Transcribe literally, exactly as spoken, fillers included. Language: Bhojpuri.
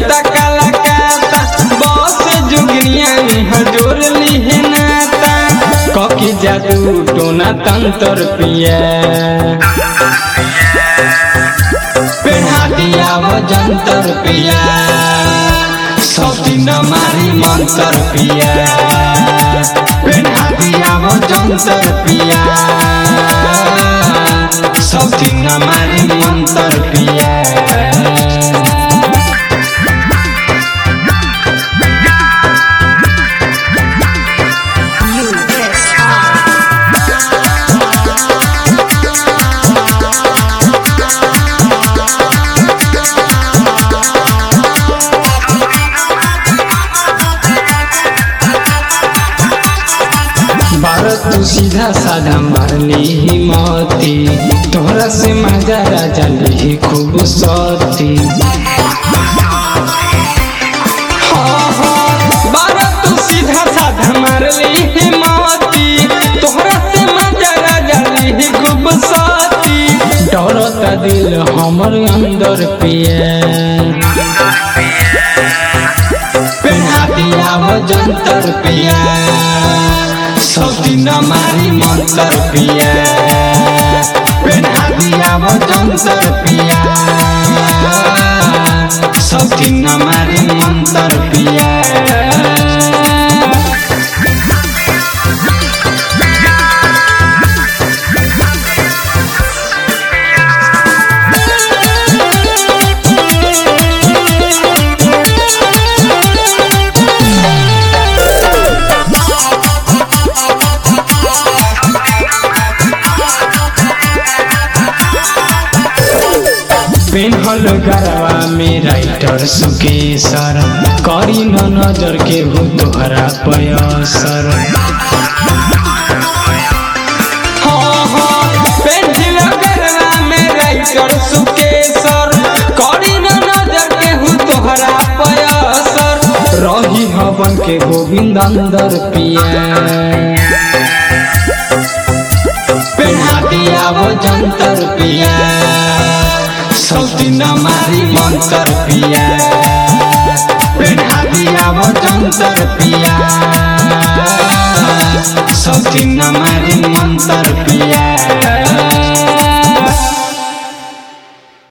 देवता काला काता बस जुगनिया हजोर ली नाता ककी जादू टोना तंतर पिया पेढ़ा दिया वो जंतर पिया सब दिन मारी मंतर पिया पेढ़ा दिया वो जंतर पिया सब दिन मारी मंतर पिया बारह तू सीधा साधा मारली हिम्मती तोहरा से मजा राजा ली खूब सती बारह तू सीधा साधा मारली हिम्मती तोहरा से मजा राजा ली खूब सती डरता दिल हमर अंदर पिया पेढ़ा दिया वो जंतर पिया सब दिन मारी मंतर पिया पेढ़ा दिया वो जंतर पिया सब दिन मारी मंतर पिया पेन्हल गरवा में राइटर सुकेशर करी न नजर के हो तोहरा पयसर पेन्हल गरवा में राइटर सुकेशर करी न नजर के हो तोहरा पयसर रही हवन के गोविंद अंदर पिया पेढ़ा दिया वो जंतर पिया सब दिन मारी मंतर पिया पेढ़ा दिया वो जंतर पिया सब दिन मारी मंतर पिया।